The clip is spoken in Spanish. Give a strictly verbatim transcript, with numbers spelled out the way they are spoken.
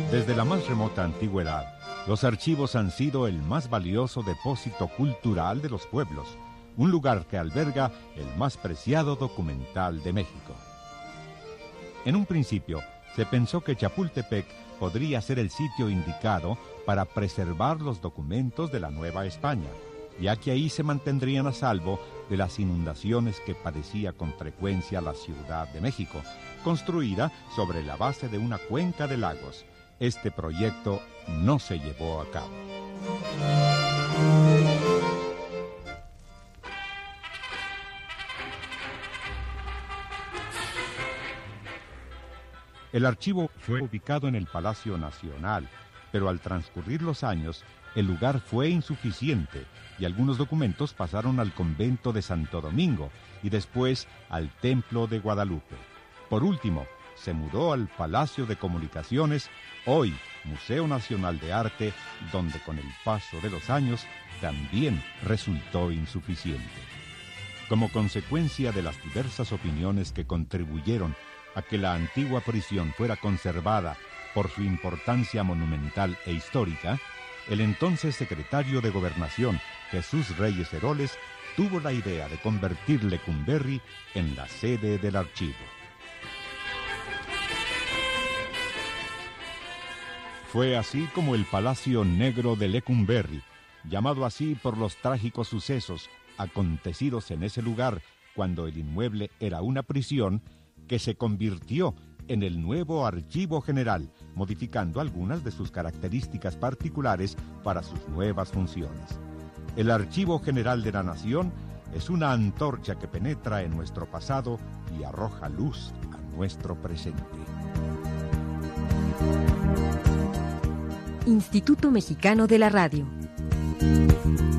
Desde la más remota antigüedad, los archivos han sido el más valioso depósito cultural de los pueblos, un lugar que alberga el más preciado documental de México. En un principio, se pensó que Chapultepec podría ser el sitio indicado para preservar los documentos de la Nueva España, ya que ahí se mantendrían a salvo de las inundaciones que padecía con frecuencia la Ciudad de México, construida sobre la base de una cuenca de lagos. Este proyecto no se llevó a cabo. El archivo fue ubicado en el Palacio Nacional, pero al transcurrir los años, el lugar fue insuficiente y algunos documentos pasaron al convento de Santo Domingo y después al Templo de Guadalupe. Por último, se mudó al Palacio de Comunicaciones, hoy Museo Nacional de Arte, donde con el paso de los años también resultó insuficiente. Como consecuencia de las diversas opiniones que contribuyeron a que la antigua prisión fuera conservada por su importancia monumental e histórica, el entonces secretario de Gobernación, Jesús Reyes Heroles, tuvo la idea de convertir Lecumberri en la sede del archivo. Fue así como el Palacio Negro de Lecumberri, llamado así por los trágicos sucesos acontecidos en ese lugar cuando el inmueble era una prisión, que se convirtió en el nuevo Archivo General, modificando algunas de sus características particulares para sus nuevas funciones. El Archivo General de la Nación es una antorcha que penetra en nuestro pasado y arroja luz a nuestro presente. Instituto Mexicano de la Radio.